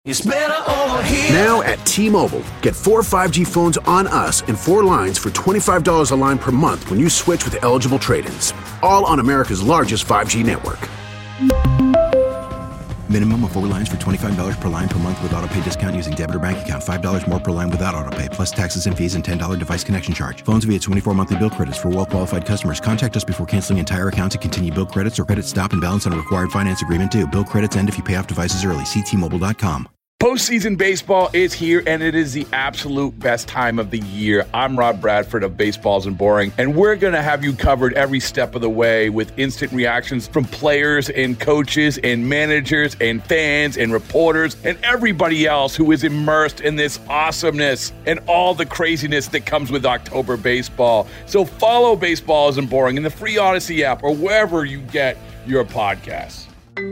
It's better over here. Now at T-Mobile, get 4 5G phones on us and 4 lines for $25 a line per month when you switch with eligible trade-ins. All on America's largest 5G network. Minimum of 4 lines for $25 per line per month with autopay discount using debit or bank account. $5 more per line without autopay, plus taxes and fees and $10 device connection charge. Phones via 24 monthly bill credits for well-qualified customers. Contact us before canceling entire account to continue bill credits or credit stop and balance on a required finance agreement due. Bill credits end if you pay off devices early. See T-Mobile.com. Postseason baseball is here, and it is the absolute best time of the year. I'm Rob Bradford of Baseballs and Boring, and we're going to have you covered every step of the way with instant reactions from players and coaches and managers and fans and reporters and everybody else who is immersed in this awesomeness and all the craziness that comes with October baseball. So follow Baseballs and Boring in the free Odyssey app or wherever you get your podcasts.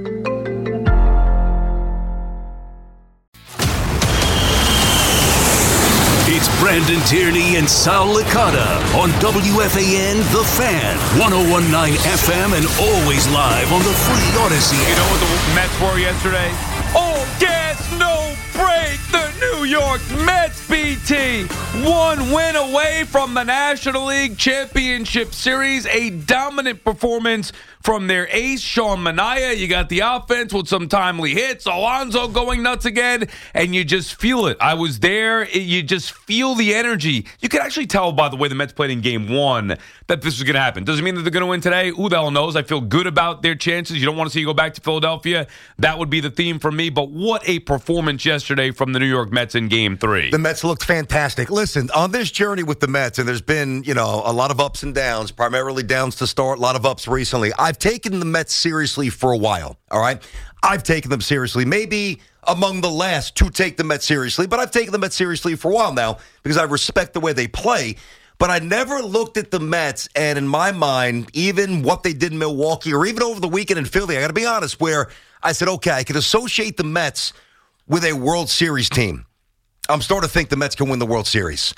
It's Brandon Tierney and Sal Licata on WFAN The Fan, 101.9 FM, and always live on the free Odyssey. You know what the Mets were yesterday? All gas, no break. The New York Mets, BT. 1 win away from the National League Championship Series. A dominant performance from their ace, Sean Manaea. You got the offense with some timely hits. Alonso going nuts again, and you just feel it. I was there. You just feel the energy. You can actually tell by the way the Mets played in Game 1 that this was going to happen. Doesn't mean that they're going to win today. Who the hell knows? I feel good about their chances. You don't want to see you go back to Philadelphia. That would be the theme for me. But what a performance yesterday from the New York Mets in Game 3. The Mets looked fantastic. Listen, on this journey with the Mets, and there's been, a lot of ups and downs, primarily downs to start, a lot of ups recently. I've taken the Mets seriously for a while, all right? I've taken them seriously. Maybe among the last to take the Mets seriously, but I've taken the Mets seriously for a while now because I respect the way they play. But I never looked at the Mets, and in my mind, even what they did in Milwaukee or even over the weekend in Philly, I got to be honest, where I said, okay, I could associate the Mets with a World Series team. I'm starting to think the Mets can win the World Series.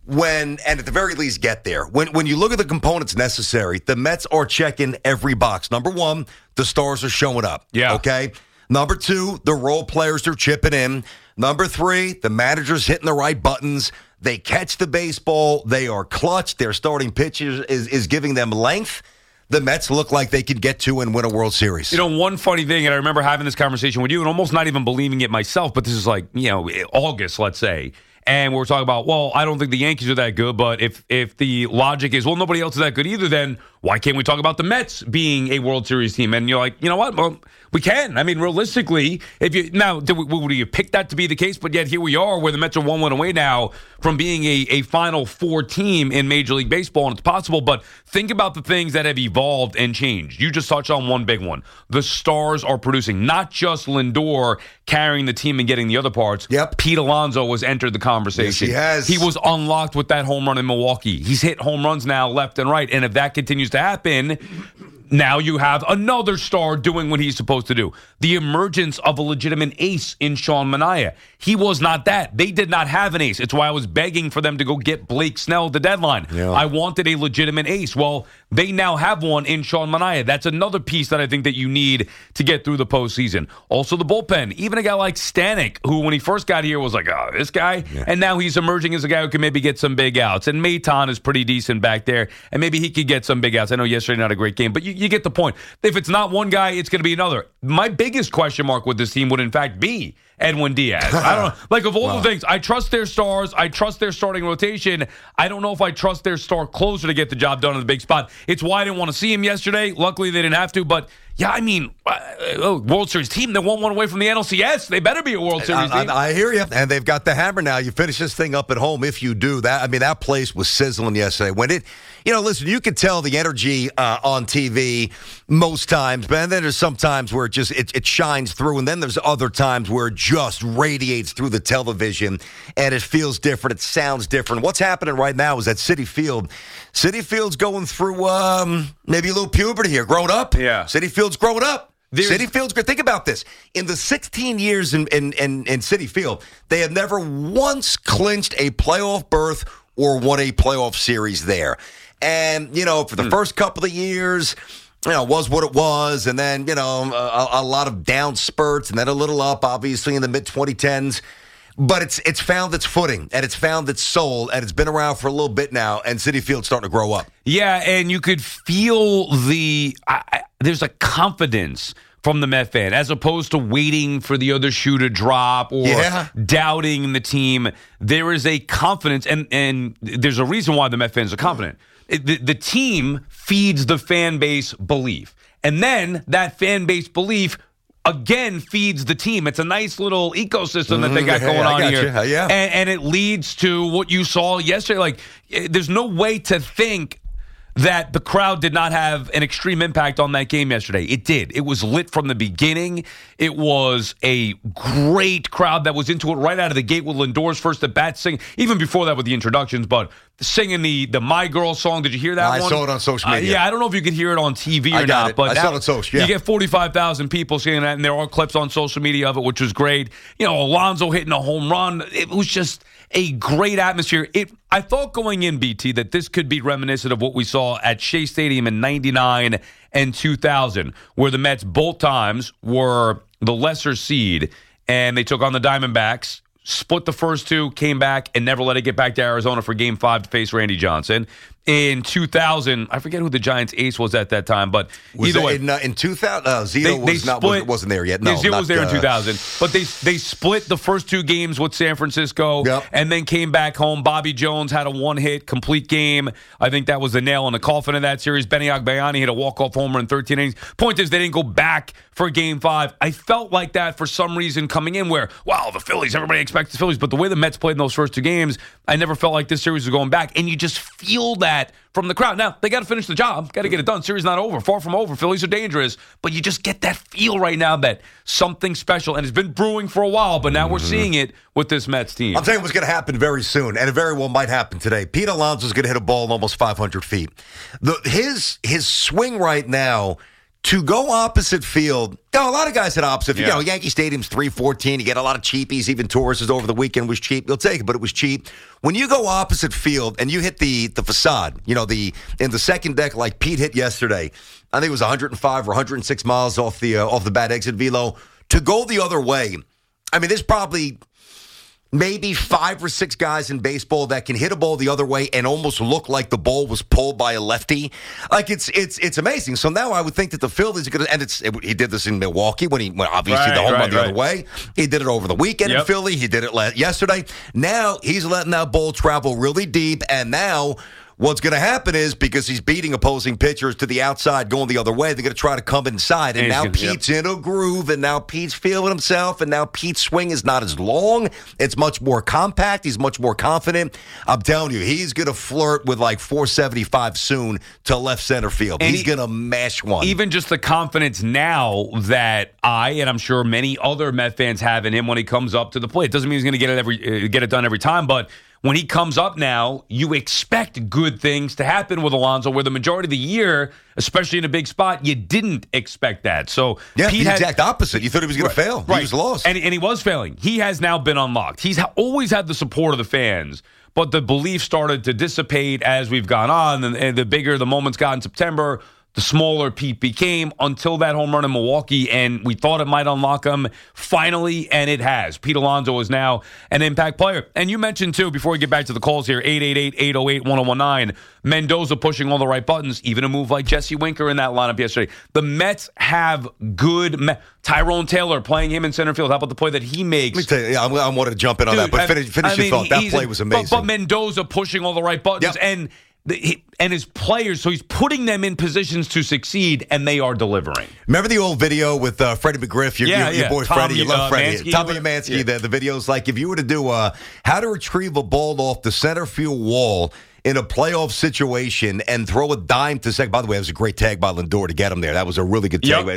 And at the very least get there. When you look at the components necessary, the Mets are checking every box. Number one, the stars are showing up. Yeah. Okay? Number two, the role players are chipping in. Number three, the manager's hitting the right buttons. They catch the baseball. They are clutch. Their starting pitcher is giving them length. The Mets look like they could get to and win a World Series. One funny thing, and I remember having this conversation with you and almost not even believing it myself, but this is like, August, let's say. And we're talking about, well, I don't think the Yankees are that good, but if the logic is, well, nobody else is that good either, then why can't we talk about the Mets being a World Series team? And you're like, you know what? Well, we can. I mean, realistically, would you pick that to be the case? But yet here we are where the Mets are 1-1 away now from being a Final Four team in Major League Baseball, and it's possible. But think about the things that have evolved and changed. You just touched on one big one. The stars are producing, not just Lindor carrying the team and getting the other parts. Yep. Pete Alonso has entered the conversation. Yes, he has. He was unlocked with that home run in Milwaukee. He's hit home runs now left and right. And if that continues to happen, now you have another star doing what he's supposed to do. The emergence of a legitimate ace in Sean Manaea. He was not that. They did not have an ace. It's why I was begging for them to go get Blake Snell at the deadline. Yeah. I wanted a legitimate ace. Well, they now have one in Sean Manaea. That's another piece that I think that you need to get through the postseason. Also the bullpen. Even a guy like Stanek, who when he first got here was like, oh, this guy. Yeah. And now he's emerging as a guy who can maybe get some big outs. And Maton is pretty decent back there. And maybe he could get some big outs. I know yesterday not a great game, but you get the point. If it's not one guy, it's going to be another. My biggest question mark with this team would in fact be Edwin Diaz. I don't know. Like, of all the things, I trust their stars. I trust their starting rotation. I don't know if I trust their star closer to get the job done in the big spot. It's why I didn't want to see him yesterday. Luckily, they didn't have to. But, yeah, I mean, World Series team, they won one away from the NLCS. They better be a World Series team. I hear you. And they've got the hammer now. You finish this thing up at home if you do that. I mean, that place was sizzling yesterday. When it, listen, you could tell the energy on TV most times, but then there's some times where it shines through, and then there's other times where it just radiates through the television, and it feels different. It sounds different. What's happening right now is at Citi Field. Citi Field's going through maybe a little puberty here. Growing up. Yeah. Citi Field's growing up. Citi Field's great. Think about this. In the 16 years in Citi Field, they have never once clinched a playoff berth or won a playoff series there. And, for the first couple of years, was what it was, and then, a lot of down spurts, and then a little up, obviously, in the mid-2010s. But it's found its footing, and it's found its soul, and it's been around for a little bit now, and Citi Field's starting to grow up. Yeah, and you could feel there's a confidence from the Met fan, as opposed to waiting for the other shoe to drop or doubting the team. There is a confidence, and there's a reason why the Met fans are confident. The team feeds the fan base belief. And then that fan base belief, again, feeds the team. It's a nice little ecosystem that they got going on here. Yeah. And it leads to what you saw yesterday. Like, there's no way to think that the crowd did not have an extreme impact on that game yesterday. It did. It was lit from the beginning. It was a great crowd that was into it right out of the gate with Lindor's first at bat singing, even before that with the introductions, but singing the My Girl song. Did you hear that one? I saw it on social media. Yeah, I don't know if you could hear it on TV or not. But I saw it on social, You get 45,000 people singing that, and there are clips on social media of it, which was great. Alonso hitting a home run. It was just a great atmosphere. I thought going in, BT, that this could be reminiscent of what we saw at Shea Stadium in 99 and 2000, where the Mets both times were the lesser seed, and they took on the Diamondbacks, split the first two, came back, and never let it get back to Arizona for Game 5 to face Randy Johnson. In 2000, I forget who the Giants' ace was at that time, but either way. In 2000, Zito wasn't there yet. No, Zito was there in 2000. But they split the first two games with San Francisco and then came back home. Bobby Jones had a one-hit complete game. I think that was the nail in the coffin of that series. Benny Agbayani hit a walk-off homer in 13 innings. Point is, they didn't go back for Game 5. I felt like that for some reason coming in where, wow, the Phillies, everybody expects the Phillies. But the way the Mets played in those first two games, I never felt like this series was going back. And you just feel that from the crowd. Now, they got to finish the job. Got to get it done. Series not over. Far from over. Phillies are dangerous. But you just get that feel right now that something special, and it's been brewing for a while, but now we're seeing it with this Mets team. I'm telling you what's going to happen very soon, and it very well might happen today. Pete Alonso's going to hit a ball almost 500 feet. His swing right now to go opposite field, a lot of guys hit opposite. Yeah. Yankee Stadium's $314. You get a lot of cheapies. Even tourists over the weekend was cheap. You'll take it, but it was cheap. When you go opposite field and you hit the facade, in the second deck like Pete hit yesterday, I think it was 105 or 106 miles off the bad exit velo. To go the other way, I mean, there's probably maybe 5 or 6 guys in baseball that can hit a ball the other way and almost look like the ball was pulled by a lefty. Like it's amazing. So now I would think that the Phillies are going to, and he did this in Milwaukee when obviously the home run the other way. He did it over the weekend in Philly. He did it yesterday. Now he's letting that ball travel really deep, and now what's going to happen is, because he's beating opposing pitchers to the outside going the other way, they're going to try to come inside. And now Pete's in a groove, and now Pete's feeling himself, and now Pete's swing is not as long. It's much more compact. He's much more confident. I'm telling you, he's going to flirt with like 475 soon to left center field. He's going to mash one. Even just the confidence now that and I'm sure many other Met fans have in him when he comes up to the plate. It doesn't mean he's going to get it done every time, but when he comes up now, you expect good things to happen with Alonso, where the majority of the year, especially in a big spot, you didn't expect that. So Pete the exact opposite. You thought he was going to fail. Right. He was lost. And he was failing. He has now been unlocked. He's always had the support of the fans, but the belief started to dissipate as we've gone on, and the bigger the moments got in September, the smaller Pete became, until that home run in Milwaukee, and we thought it might unlock him finally, and it has. Pete Alonso is now an impact player. And you mentioned, too, before we get back to the calls here, 888-808-1019, Mendoza pushing all the right buttons, even a move like Jesse Winker in that lineup yesterday. The Mets have good Tyrone Taylor playing him in center field. How about the play that he makes? Let me tell you, I wanted to jump in on that, but finish your thought. That play was amazing. But Mendoza pushing all the right buttons, and his players, so he's putting them in positions to succeed, and they are delivering. Remember the old video with Freddie McGriff, your boy Freddie, you love Freddie. Tommy Mansky, the video's like, if you were to do how to retrieve a ball off the center field wall in a playoff situation and throw a dime to second. By the way, that was a great tag by Lindor to get him there. That was a really good tag.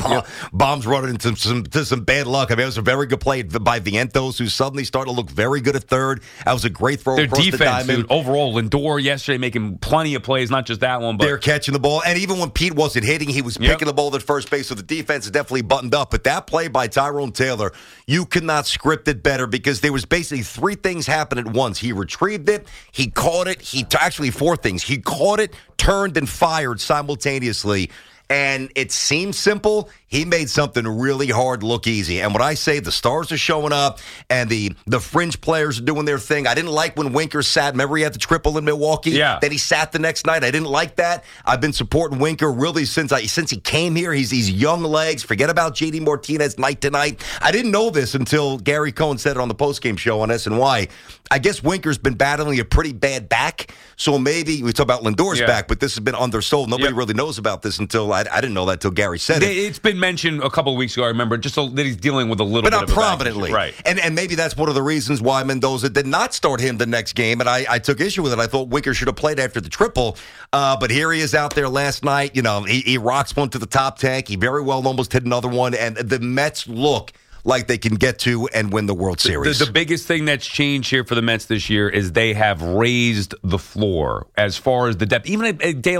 Bombs running into some bad luck. I mean, it was a very good play by Vientos, who's suddenly starting to look very good at third. That was a great throw across the diamond. Dude, overall, Lindor yesterday making plenty of plays, not just that one. But they're catching the ball. And even when Pete wasn't hitting, he was picking the ball at first base, so the defense is definitely buttoned up. But that play by Tyrone Taylor, you could not script it better, because there was basically 3 things happening at once. He retrieved it, he caught it, actually 4 things. He caught it, turned, and fired simultaneously. And it seems simple. He made something really hard look easy. And when I say the stars are showing up and the fringe players are doing their thing, I didn't like when Winker sat. Remember he had the triple in Milwaukee? Yeah. Then he sat the next night. I didn't like that. I've been supporting Winker really since he came here. He's these young legs. Forget about JD Martinez night to night. I didn't know this until Gary Cohen said it on the postgame show on SNY. I guess Winker's been battling a pretty bad back. So maybe we talk about Lindor's back, but this has been undersold. Nobody really knows about this until I didn't know that until Gary said it. It's been mentioned a couple of weeks ago, I remember, just that he's dealing with a little bit of a back issue. But not prominently. Right. And maybe that's one of the reasons why Mendoza did not start him the next game. And I took issue with it. I thought Winker should have played after the triple. But here he is out there last night. You know, he rocks one to the top tank. He very well almost hit another one. And the Mets look like they can get to and win the World Series. The biggest thing that's changed here for the Mets this year is they have raised the floor as far as the depth. Even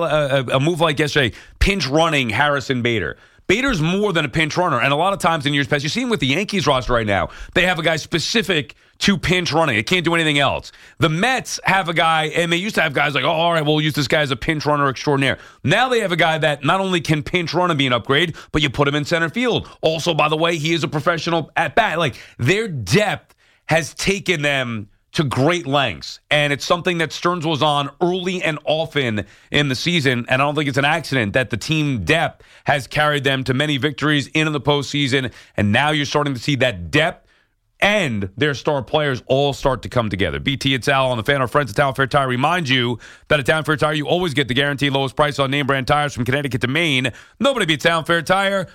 a move like yesterday, pinch running Harrison Bader. Bader's more than a pinch runner, and a lot of times in years past, you see him with the Yankees roster right now. They have a guy specific to pinch running. It can't do anything else. The Mets have a guy, and they used to have guys like, oh, all right, we'll use this guy as a pinch runner extraordinaire. Now they have a guy that not only can pinch run and be an upgrade, but you put him in center field. Also, by the way, he is a professional at bat. Like, their depth has taken them to great lengths, and it's something that Stearns was on early and often in the season, and I don't think it's an accident that the team depth has carried them to many victories into the postseason, and now you're starting to see that depth and their star players all start to come together. BT, it's Al on the Fan. Our friends at Town Fair Tire remind you that at Town Fair Tire, you always get the guaranteed lowest price on name brand tires from Connecticut to Maine. Nobody beats Town Fair Tire.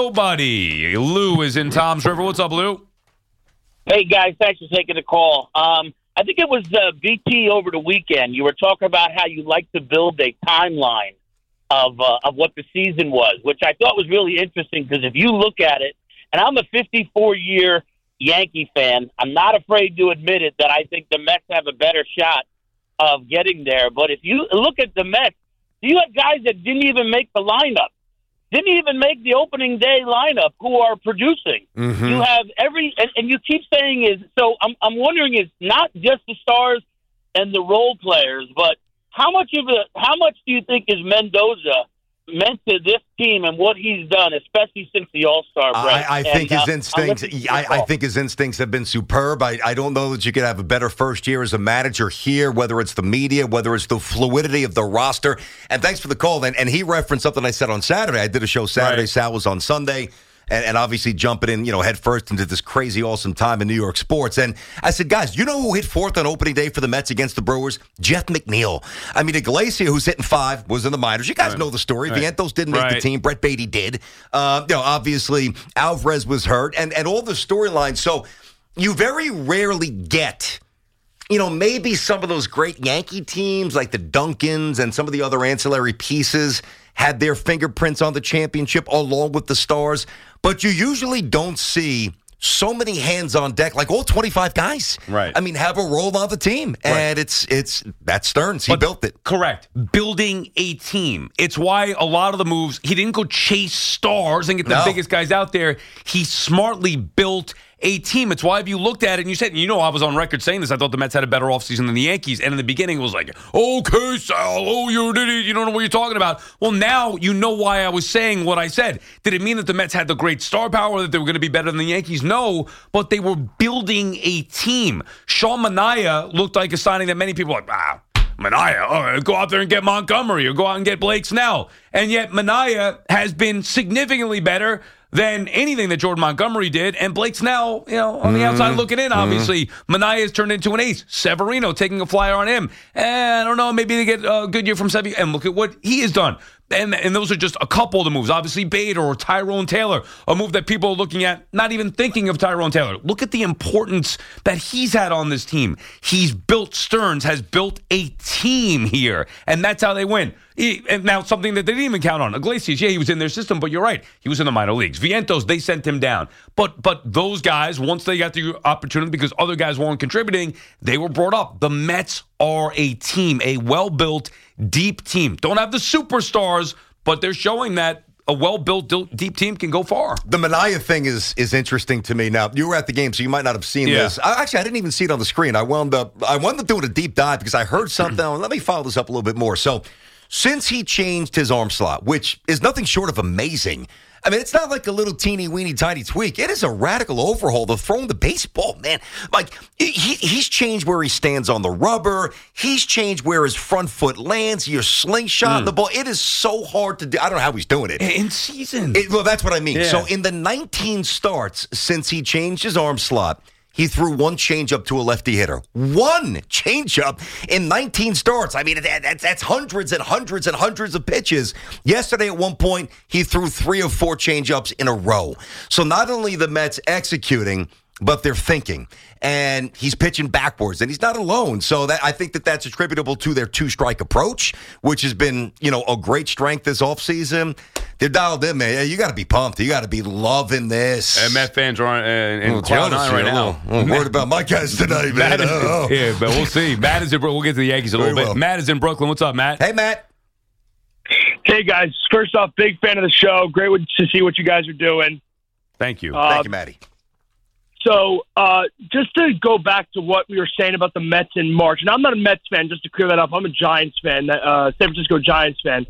Nobody. Lou is in Toms River. What's up, Lou? Hey, guys, thanks for taking the call. I think it was BT over the weekend. You were talking about how you like to build a timeline of what the season was, which I thought was really interesting because if you look at it, and I'm a 54-year Yankee fan, I'm not afraid to admit it that I think the Mets have a better shot of getting there. But if you look at the Mets, you have guys that didn't even make the lineup. Didn't even make the opening day lineup who are producing. Mm-hmm. You have and you keep saying is, so I'm wondering is not just the stars and the role players, but how much do you think is Mendoza meant to this team and what he's done, especially since the All-Star break? I think his instincts have been superb. I don't know that you could have a better first year as a manager here, whether it's the media, whether it's the fluidity of the roster. And thanks for the call. And he referenced something I said on Saturday. I did a show Saturday. Right. Sal was on Sunday. And obviously jumping in, head first into this crazy, awesome time in New York sports. And I said, guys, you know who hit fourth on opening day for the Mets against the Brewers? Jeff McNeil. I mean, Iglesias, who's hitting 5, was in the minors. You guys know the story. Right. Vientos didn't make the team. Brett Beatty did. Obviously, Alvarez was hurt. And all the storylines. So you very rarely get, maybe some of those great Yankee teams like the Duncans and some of the other ancillary pieces had their fingerprints on the championship along with the stars. But you usually don't see so many hands on deck, like all 25 guys. Right. I mean, have a role on the team. And it's that's Stearns. He built it. Correct. Building a team. It's why a lot of the moves, he didn't go chase stars and get the biggest guys out there. He smartly built a team. It's why if you looked at it and you said, I was on record saying this, I thought the Mets had a better offseason than the Yankees. And in the beginning, it was like, okay, Sal, you're an idiot. You don't know what you're talking about. Well, now you know why I was saying what I said. Did it mean that the Mets had the great star power, that they were going to be better than the Yankees? No, but they were building a team. Sean Manaea looked like a signing that many people were like, Manaea, go out there and get Montgomery or go out and get Blake Snell. And yet Manaea has been significantly better than anything that Jordan Montgomery did. And Blake Snell, on the outside looking in, obviously, Manaea has turned into an ace. Severino taking a flyer on him. And I don't know, maybe they get a good year from Severino. And look at what he has done. And those are just a couple of the moves. Obviously, Bader or Tyrone Taylor, a move that people are looking at, not even thinking of Tyrone Taylor. Look at the importance that he's had on this team. Stearns has built a team here, and that's how they win. And now something that they didn't even count on. Iglesias, he was in their system, but you're right. He was in the minor leagues. Vientos, they sent him down. But those guys, once they got the opportunity because other guys weren't contributing, they were brought up. The Mets are a team, a well-built, deep team. Don't have the superstars, but they're showing that a well-built, deep team can go far. The Manaea thing is interesting to me. Now, you were at the game, so you might not have seen this. Actually, I didn't even see it on the screen. I wound up doing a deep dive because I heard something. Let me follow this up a little bit more. So, since he changed his arm slot, which is nothing short of amazing. I mean, it's not like a little teeny weeny tiny tweak. It is a radical overhaul to throwing the baseball, man. Like, he's changed where he stands on the rubber. He's changed where his front foot lands. Your slingshot the ball. It is so hard to do. I don't know how he's doing it. In season. Well, that's what I mean. Yeah. So in the 19 starts since he changed his arm slot, he threw one changeup to a lefty hitter. One changeup in 19 starts. I mean, that's hundreds and hundreds and hundreds of pitches. Yesterday, at one point, he threw 3 or 4 changeups in a row. So not only the Mets executing, but they're thinking. And he's pitching backwards, and he's not alone. So I think that's attributable to their 2-strike approach, which has been, a great strength this offseason. They're dialed in, man. You got to be pumped. You got to be loving this. And Met fans are in cloud nine right now. I'm worried about my guys tonight, man. Yeah, but we'll see. Matt is in Brooklyn. We'll get to the Yankees a little bit. Well. Matt is in Brooklyn. What's up, Matt? Hey, Matt. Hey, guys. First off, big fan of the show. Great to see what you guys are doing. Thank you. Thank you, Matty. So, just to go back to what we were saying about the Mets in March, and I'm not a Mets fan, just to clear that up. I'm a Giants fan, San Francisco Giants fan.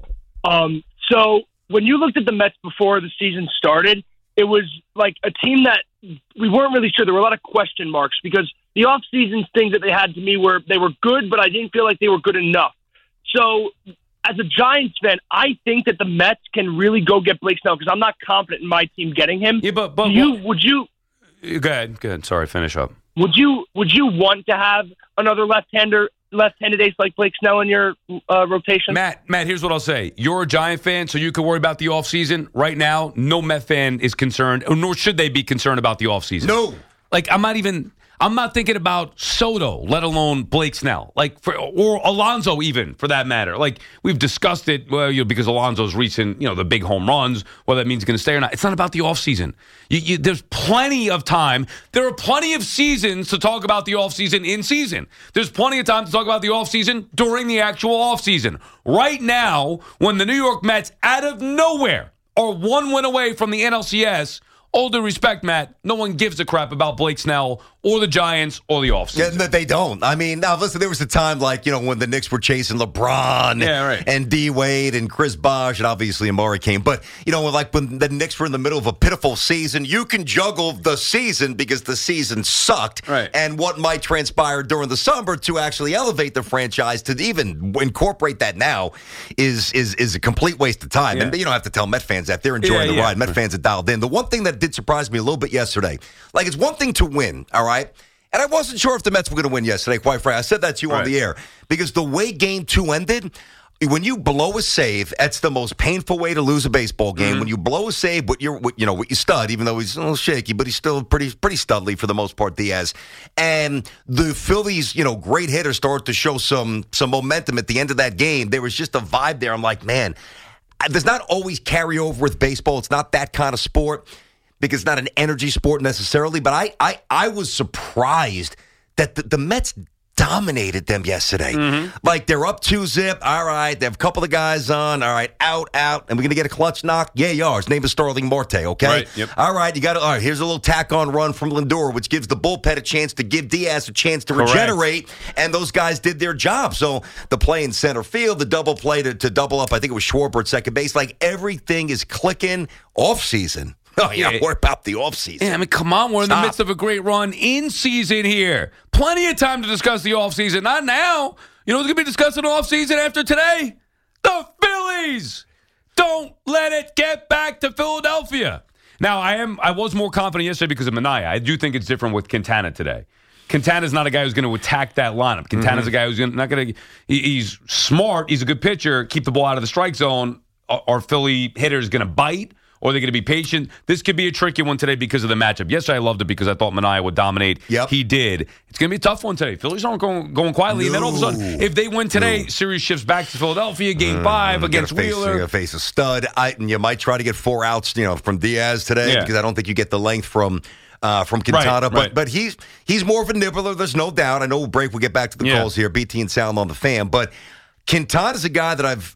So, when you looked at the Mets before the season started, it was like a team that we weren't really sure. There were a lot of question marks because the offseason things that they had to me were they were good, but I didn't feel like they were good enough. So, as a Giants fan, I think that the Mets can really go get Blake Snell because I'm not confident in my team getting him. Yeah, but would you? Go ahead. Sorry, finish up. Would you want to have another left-handed ace like Blake Snell in your rotation? Matt, here's what I'll say. You're a Giant fan, so you can worry about the offseason. Right now, no Met fan is concerned, nor should they be concerned about the offseason. No. Like, I'm not thinking about Soto, let alone Blake Snell, or Alonso even, for that matter. Like, we've discussed it, because Alonso's recent, the big home runs, whether that means he's going to stay or not. It's not about the offseason. There's plenty of time. There are plenty of seasons to talk about the offseason in season. There's plenty of time to talk about the offseason during the actual offseason. Right now, when the New York Mets, out of nowhere, are 1 win away from the NLCS, all due respect, Matt, no one gives a crap about Blake Snell or the Giants or the offseason. Yeah, they don't. I mean, now listen, there was a time when the Knicks were chasing LeBron and D-Wade and Chris Bosh and obviously Amari came. But, when the Knicks were in the middle of a pitiful season, you can juggle the season because the season sucked. Right. And what might transpire during the summer to actually elevate the franchise to even incorporate that now is a complete waste of time. Yeah. And you don't have to tell Met fans that. They're enjoying the ride. Met fans are dialed in. The one thing that did surprise me a little bit yesterday, it's one thing to win, all right? And I wasn't sure if the Mets were going to win yesterday, quite frankly. I said that to you on the air. Because the way Game 2 ended, when you blow a save, that's the most painful way to lose a baseball game. Mm-hmm. When you blow a save with your stud, even though he's a little shaky, but he's still pretty studly for the most part, Diaz. And the Phillies, great hitters start to show some momentum at the end of that game. There was just a vibe there. I'm like, man, there's not always carryover with baseball. It's not that kind of sport. Because it's not an energy sport necessarily, but I was surprised that the Mets dominated them yesterday. Mm-hmm. They're up 2-0. All right, they have a couple of guys on. All right, out, and we're going to get a clutch knock. Yeah, you are. His name is Starling Marte, okay? Right, yep. All right, here's a little tack-on run from Lindor, which gives the bullpen a chance to give Diaz a chance to regenerate, and those guys did their job. So the play in center field, the double play to double up, I think it was Schwarber at second base, everything is clicking off-season. Oh, yeah, what about the offseason? Yeah, come on. We're in the midst of a great run in season here. Plenty of time to discuss the offseason. Not now. You know who's going to be discussing the offseason after today? The Phillies. Don't let it get back to Philadelphia. Now, I was more confident yesterday because of Minaya. I do think it's different with Quintana today. Quintana's not a guy who's going to attack that lineup. Quintana's a guy who's not going to – he's smart. He's a good pitcher. Keep the ball out of the strike zone. Are Philly hitters going to bite? Or are they going to be patient? This could be a tricky one today because of the matchup. Yesterday, I loved it because I thought Minaya would dominate. Yep. He did. It's going to be a tough one today. Phillies aren't going quietly. And then all of a sudden, if they win today, series shifts back to Philadelphia, Game 5 against Wheeler. You're going to face a stud. You might try to get 4 outs from Diaz today because I don't think you get the length from Quintana. Right. But he's more of a nibbler, there's no doubt. I know we'll get back to the calls here, BT and Sound on the Fan. But Quintana's a guy that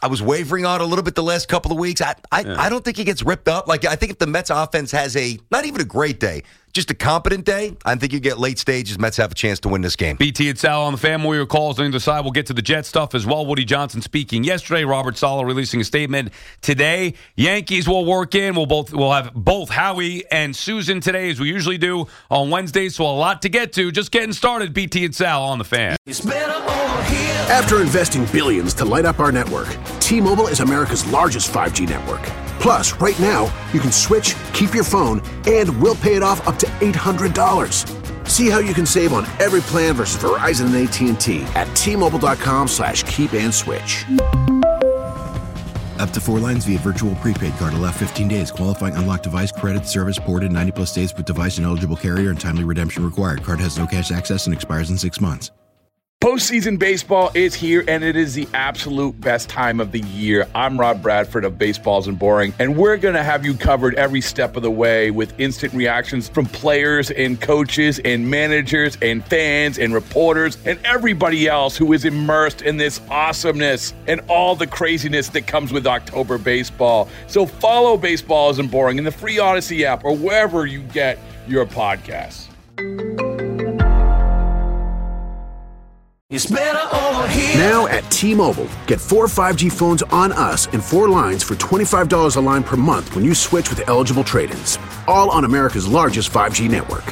I was wavering on a little bit the last couple of weeks. I don't think he gets ripped up. Like, I think if the Mets offense has not even a great day, just a competent day, I think you get late stages. Mets have a chance to win this game. BT and Sal on the Fan. More your calls on either side. We'll get to the Jet stuff as well. Woody Johnson speaking yesterday. Robert Saleh releasing a statement today. Yankees will work in. We'll have both Howie and Susan today, as we usually do on Wednesdays. So a lot to get to. Just getting started. BT and Sal on the Fan. After investing billions to light up our network, T-Mobile is America's largest 5G network. Plus, right now, you can switch, keep your phone, and we'll pay it off up to $800. See how you can save on every plan versus Verizon and AT&T at T-Mobile.com/keep-and-switch. Up to 4 lines via virtual prepaid card. Allow 15 days. Qualifying unlocked device credit. Service ported 90-plus days with device and eligible carrier and timely redemption required. Card has no cash access and expires in 6 months. Postseason baseball is here, and it is the absolute best time of the year. I'm Rob Bradford of Baseballs and Boring, and we're going to have you covered every step of the way with instant reactions from players and coaches and managers and fans and reporters and everybody else who is immersed in this awesomeness and all the craziness that comes with October baseball. So follow Baseballs and Boring in the free Odyssey app or wherever you get your podcasts. It's better over here. Now at T-Mobile, get 4 5G phones on us and 4 lines for $25 a line per month when you switch with eligible trade-ins. All on America's largest 5G network.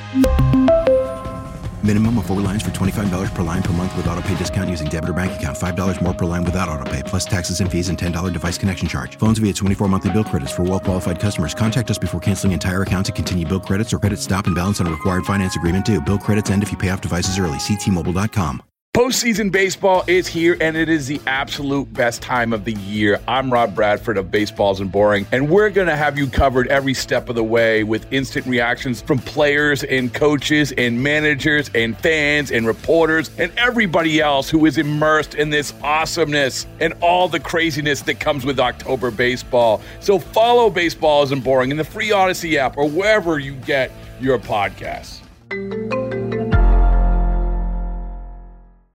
Minimum of 4 lines for $25 per line per month with autopay discount using debit or bank account. $5 more per line without autopay, plus taxes and fees and $10 device connection charge. Phones via 24 monthly bill credits for well-qualified customers. Contact us before canceling entire account to continue bill credits or credit stop and balance on a required finance agreement due. Bill credits end if you pay off devices early. See T-Mobile.com. Postseason baseball is here, and it is the absolute best time of the year. I'm Rob Bradford of Baseballs and Boring, and we're going to have you covered every step of the way with instant reactions from players and coaches and managers and fans and reporters and everybody else who is immersed in this awesomeness and all the craziness that comes with October baseball. So follow Baseballs and Boring in the free Odyssey app or wherever you get your podcasts.